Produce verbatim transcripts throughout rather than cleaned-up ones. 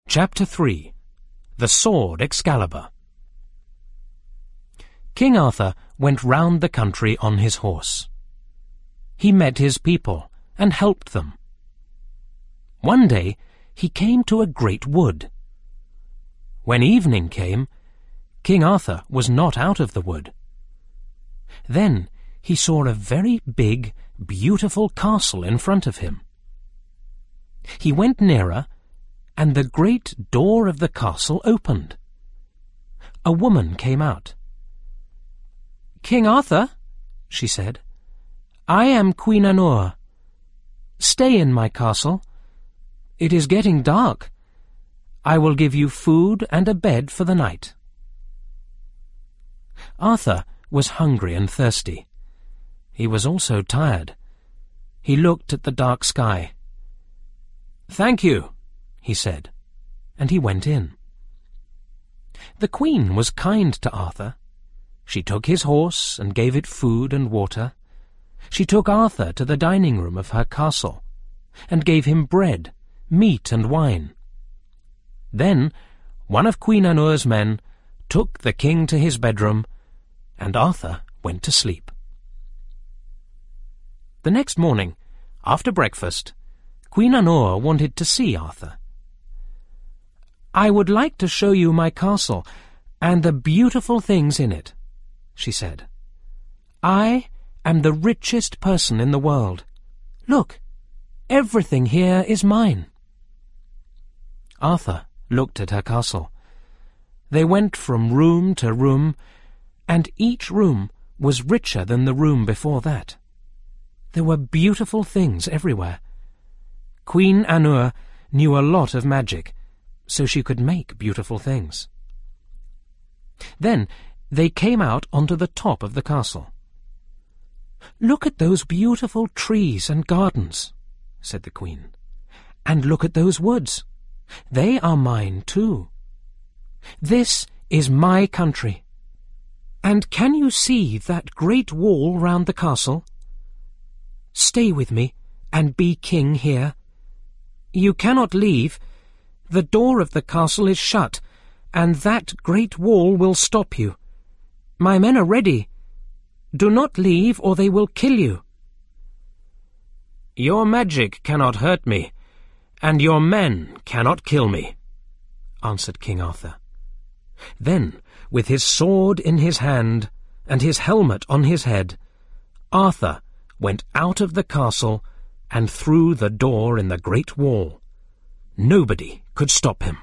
Chapter three. The Sword Excalibur. King Arthur went round the country on his horse. He met his people and helped them. One day he came to a great wood. When evening came, King Arthur was not out of the wood. Then he saw a very big, beautiful castle in front of him. He went nearer, and the great door of the castle opened. A woman came out. "King Arthur," she said, "I am Queen Anor. Stay in my castle. It is getting dark. I will give you food and a bed for the night." Arthur was hungry and thirsty. He was also tired. He looked at the dark sky. "Thank you," he said, and he went in. The queen was kind to Arthur. She took his horse and gave it food and water. She took Arthur to the dining room of her castle, and gave him bread, meat and wine. Then one of Queen Anor's men took the king to his bedroom, and Arthur went to sleep. The next morning, after breakfast, Queen Anor wanted to see Arthur. "I would like to show you my castle and the beautiful things in it," she said. "I am the richest person in the world. Look, everything here is mine." Arthur looked at her castle. They went from room to room, and each room was richer than the room before that. There were beautiful things everywhere. Queen Anor knew a lot of magic, so she could make beautiful things. Then they came out onto the top of the castle. "Look at those beautiful trees and gardens," said the queen. "And look at those woods. They are mine too. This is my country. And can you see that great wall round the castle? Stay with me and be king here. You cannot leave. The door of the castle is shut, and that great wall will stop you. My men are ready. Do not leave, or they will kill you." "Your magic cannot hurt me, and your men cannot kill me," answered King Arthur. Then, with his sword in his hand and his helmet on his head, Arthur went out of the castle and through the door in the great wall. Nobody could stop him.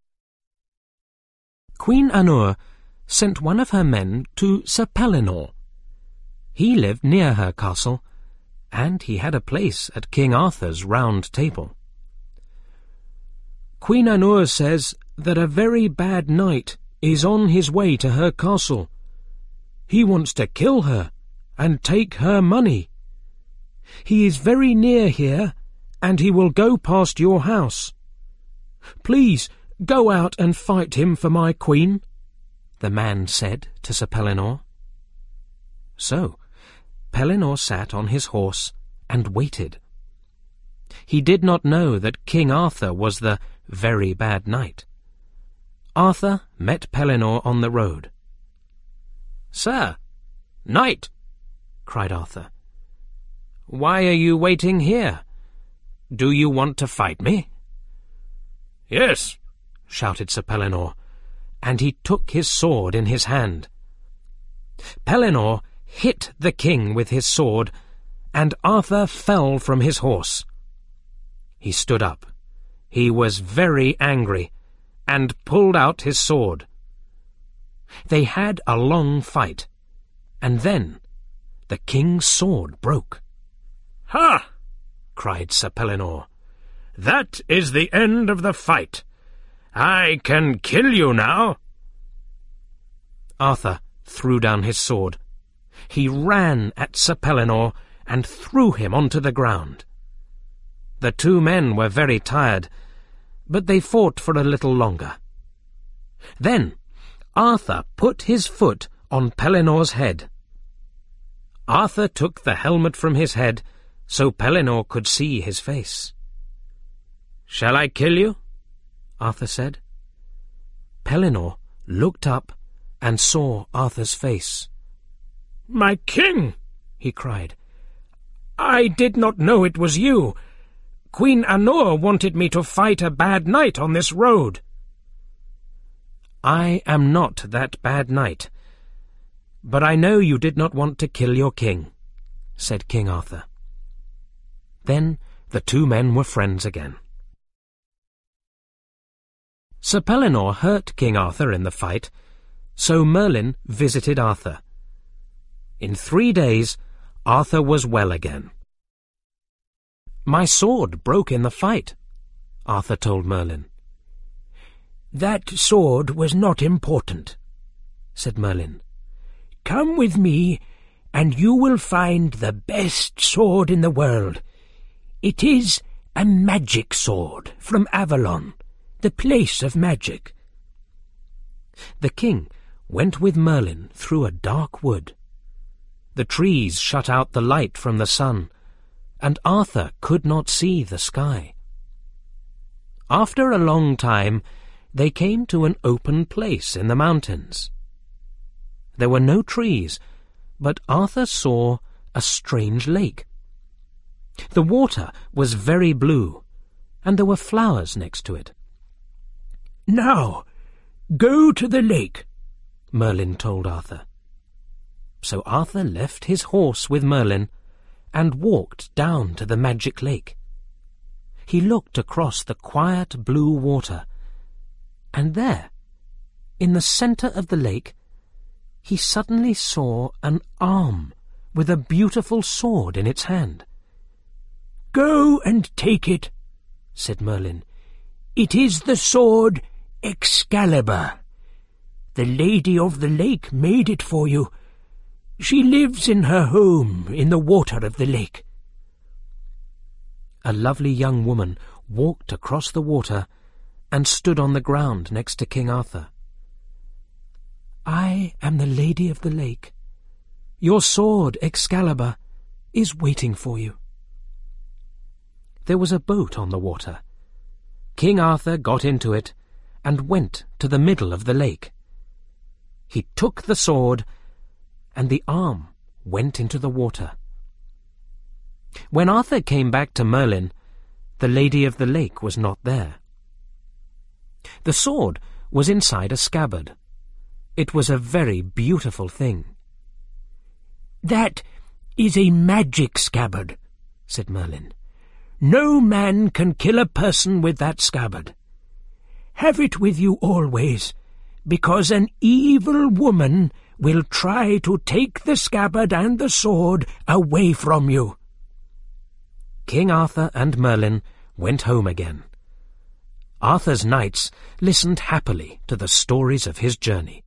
Queen Anor sent one of her men to Sir Pellinore. He lived near her castle, and he had a place at King Arthur's round table. "Queen Anor says that a very bad knight is on his way to her castle. He wants to kill her and take her money. He is very near here, and he will go past your house. Please go out and fight him for my queen," the man said to Sir Pellinore. So Pellinore sat on his horse and waited. He did not know that King Arthur was the very bad knight. Arthur met Pellinore on the road. "Sir, knight," cried Arthur, "why are you waiting here? Do you want to fight me?" "Yes," shouted Sir Pellinore, and he took his sword in his hand. Pellinore hit the king with his sword, and Arthur fell from his horse. He stood up. He was very angry, and pulled out his sword. They had a long fight, and then the king's sword broke. "Ha!" cried Sir Pellinore. "That is the end of the fight. I can kill you now." Arthur threw down his sword. He ran at Sir Pellinore and threw him onto the ground. The two men were very tired, but they fought for a little longer. Then Arthur put his foot on Pellinore's head. Arthur took the helmet from his head so Pellinore could see his face. "Shall I kill you?" Arthur said. Pellinore looked up and saw Arthur's face. "My king!" he cried. "I did not know it was you. Queen Anor wanted me to fight a bad knight on this road." "I am not that bad knight, but I know you did not want to kill your king," said King Arthur. Then the two men were friends again. Sir Pellinore hurt King Arthur in the fight, so Merlin visited Arthur. In three days, Arthur was well again. "My sword broke in the fight," Arthur told Merlin. "That sword was not important," said Merlin. "Come with me, and you will find the best sword in the world. It is a magic sword from Avalon, the place of magic." The king went with Merlin through a dark wood. The trees shut out the light from the sun, and Arthur could not see the sky. After a long time, they came to an open place in the mountains. There were no trees, but Arthur saw a strange lake. The water was very blue, and there were flowers next to it. "Now, go to the lake," Merlin told Arthur. So Arthur left his horse with Merlin and walked down to the magic lake. He looked across the quiet blue water, and there, in the centre of the lake, he suddenly saw an arm with a beautiful sword in its hand. "Go and take it," said Merlin. "It is the sword Excalibur. The Lady of the Lake made it for you. She lives in her home in the water of the lake." A lovely young woman walked across the water and stood on the ground next to King Arthur. "I am the Lady of the Lake. Your sword, Excalibur, is waiting for you." There was a boat on the water. King Arthur got into it and went to the middle of the lake. He took the sword, and the arm went into the water. When Arthur came back to Merlin, the Lady of the Lake was not there. The sword was inside a scabbard. It was a very beautiful thing. "That is a magic scabbard," said Merlin. "No man can kill a person with that scabbard. Have it with you always, because an evil woman will try to take the scabbard and the sword away from you." King Arthur and Merlin went home again. Arthur's knights listened happily to the stories of his journey.